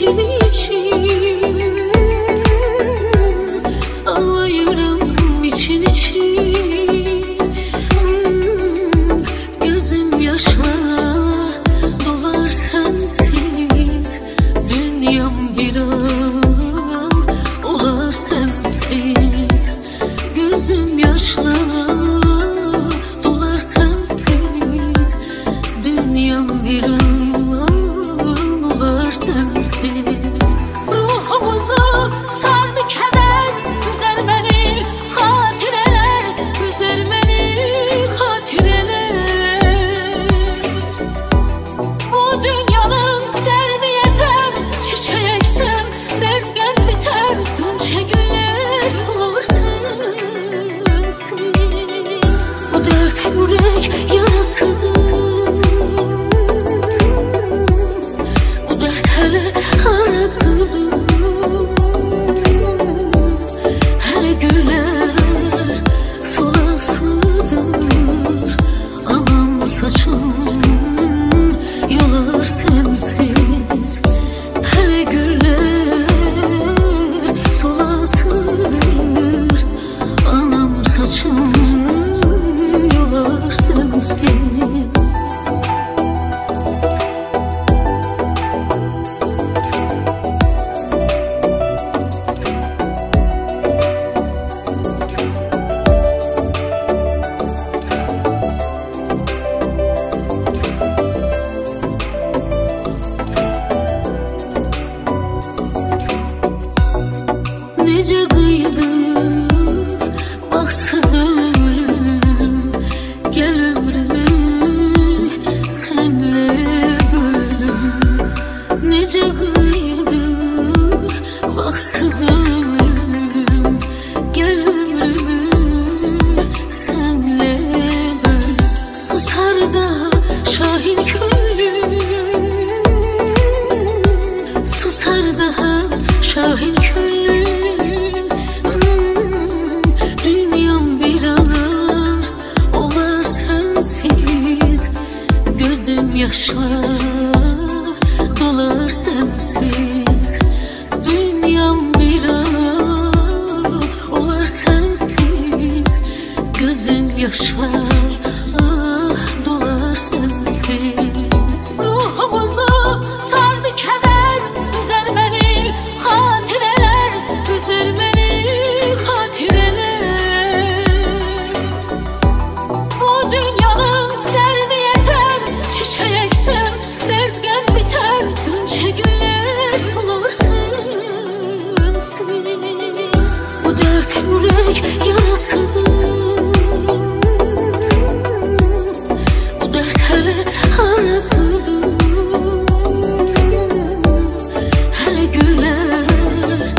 için ağlayırım için gözüm yaşla dolar sensiz, dünyam bir an olar sensiz. Gözüm yaşla dolar sensiz, dünyam bir an olar sensiz. Ruhumuzu sardı keder, üzermeni hatireler, üzermeni hatireler. Bu dünyanın derdi yeter, çiçeksem dertgen biter, dönçe güller solar sensiz. Bu dert yürek yarasıdır, bu dert hele arasıdır. Hele güller solasıdır, anam saçım yolar sensiz. Hele güller solasıdır, anam saçım yolar sensiz. Nece kıydı baksız ölüm, gel ömrümü senle bölüm. Nece kıydı baksız ölüm, gel ömrümü senle bölüm. Susar da şahin köylüm, susar daha şahin köylüm. Dünyam bir an olar sensiz, gözüm yaşla dolar sensiz. Dünyam bir an olar sensiz, gözüm yaşla dolar sensiz. Ruhumuzu sardı keder, üzermeni hatireler, üzermeni hatireler. Bu dünyanın derdi yeter, çiçeksem dertgen biter, dönçe güller solar sensiz. Bu dert yürek yarasıdır, bu dert hele arasıdır. Hele güller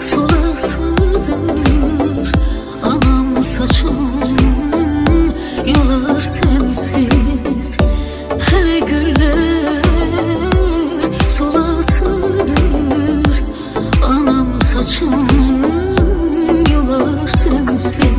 solasıdır, anam saçım yolar sensiz. Hele güller solasıdır, anam saçım yolar sensiz.